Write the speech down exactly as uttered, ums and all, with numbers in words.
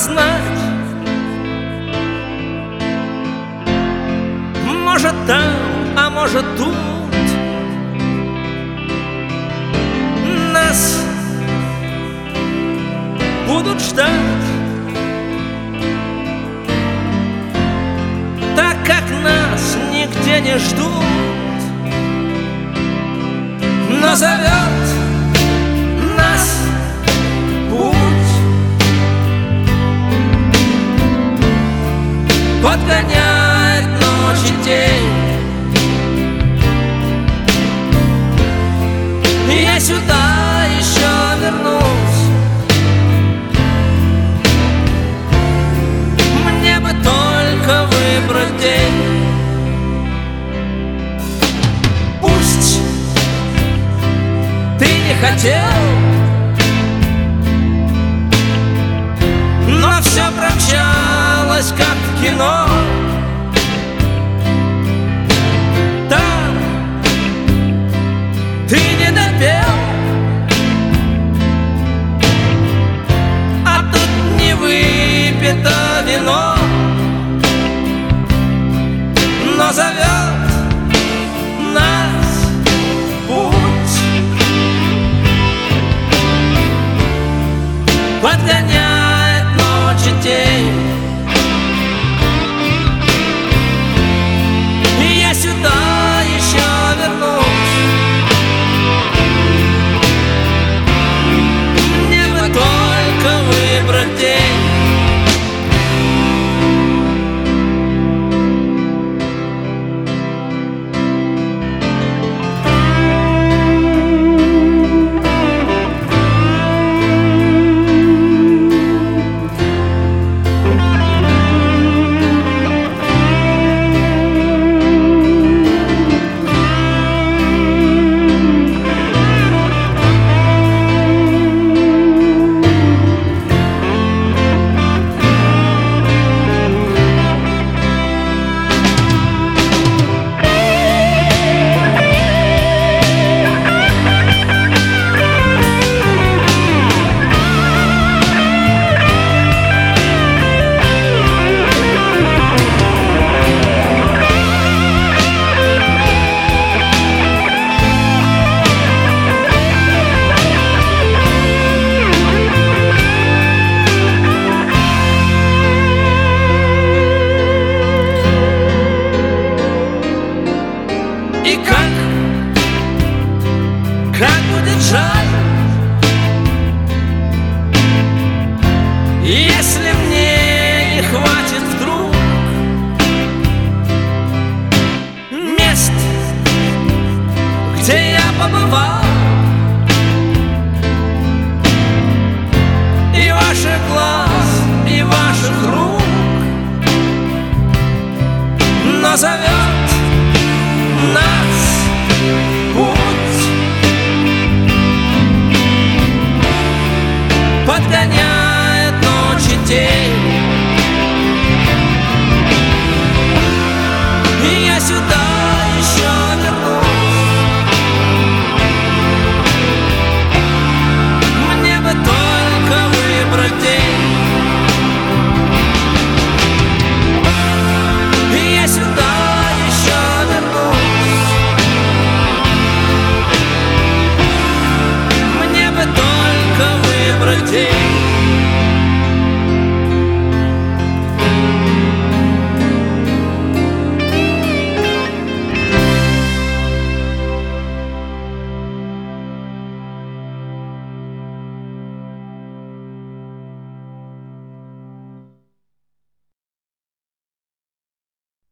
знать. Может там, а может тут нас будут ждать, так как нас нигде не ждут. Но зовет нас путь, подгоняет ночь и день. И я сюда еще вернусь. Мне бы только выбрать день. Пусть ты не хотел, но все промчалось, как в кино. Там ты не допел, а тут не выпито вино. Но зовет нас путь, подгоняет ночь и день. И я сюда еще вернусь. Мне бы только выбрать день. И как, как будет жаль, если мне не хватит вдруг мест, где я побывал.